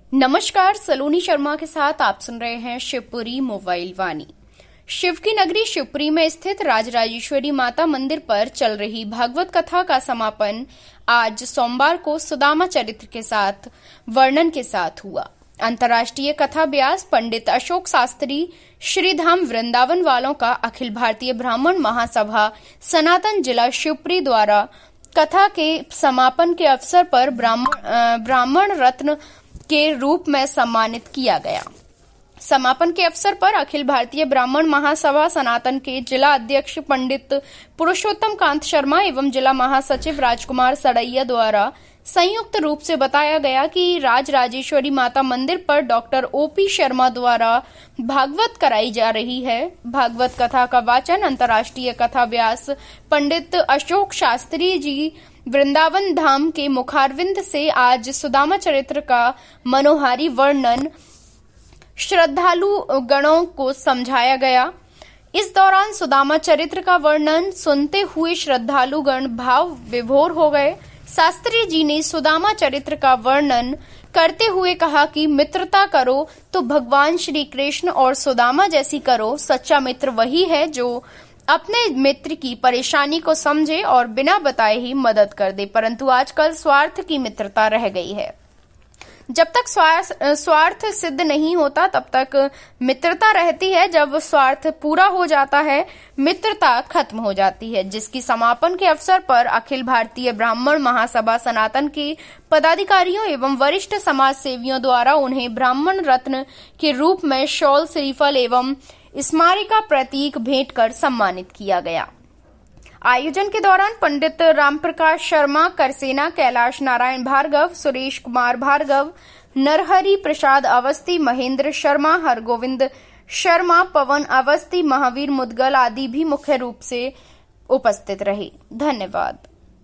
नमस्कार, सलोनी शर्मा के साथ आप सुन रहे हैं शिवपुरी मोबाइल वाणी। शिव की नगरी शिवपुरी में स्थित राजराजेश्वरी माता मंदिर पर चल रही भागवत कथा का समापन आज सोमवार को सुदामा चरित्र के साथ वर्णन के साथ हुआ। अंतर्राष्ट्रीय कथा व्यास पंडित अशोक शास्त्री श्रीधाम वृंदावन वालों का अखिल भारतीय ब्राह्मण महासभा सनातन जिला शिवपुरी द्वारा कथा के समापन के अवसर पर ब्राह्मण रत्न के रूप में सम्मानित किया गया। समापन के अवसर पर अखिल भारतीय ब्राह्मण महासभा सनातन के जिला अध्यक्ष पंडित पुरुषोत्तम कांत शर्मा एवं जिला महासचिव राजकुमार सड़ैया द्वारा संयुक्त रूप से बताया गया कि राजराजेश्वरी माता मंदिर पर डॉक्टर ओपी शर्मा द्वारा भागवत कराई जा रही है। भागवत कथा का वाचन अंतर्राष्ट्रीय कथा व्यास पंडित अशोक शास्त्री जी वृंदावन धाम के मुखारविंद से आज सुदामा चरित्र का मनोहारी वर्णन श्रद्धालु गणों को समझाया गया। इस दौरान सुदामा चरित्र का वर्णन सुनते हुए श्रद्धालु गण भाव विभोर हो गए। शास्त्री जी ने सुदामा चरित्र का वर्णन करते हुए कहा कि मित्रता करो तो भगवान श्री कृष्ण और सुदामा जैसी करो। सच्चा मित्र वही है जो अपने मित्र की परेशानी को समझे और बिना बताए ही मदद कर दे, परंतु आजकल स्वार्थ की मित्रता रह गई है। जब तक स्वार्थ सिद्ध नहीं होता तब तक मित्रता रहती है। जब स्वार्थ पूरा हो जाता है मित्रता खत्म हो जाती है, जिसकी समापन के अवसर पर अखिल भारतीय ब्राह्मण महासभा सनातन के पदाधिकारियों एवं वरिष्ठ समाज सेवियों द्वारा उन्हें ब्राह्मण रत्न के रूप में शॉल, श्रीफल एवं स्मारिका प्रतीक भेंट कर सम्मानित किया गया। आयोजन के दौरान पंडित रामप्रकाश शर्मा करसेना, कैलाश नारायण भार्गव, सुरेश कुमार भार्गव, नरहरि प्रसाद अवस्थी, महेंद्र शर्मा, हरगोविंद शर्मा, पवन अवस्थी, महावीर मुदगल आदि भी मुख्य रूप से उपस्थित रहे। धन्यवाद।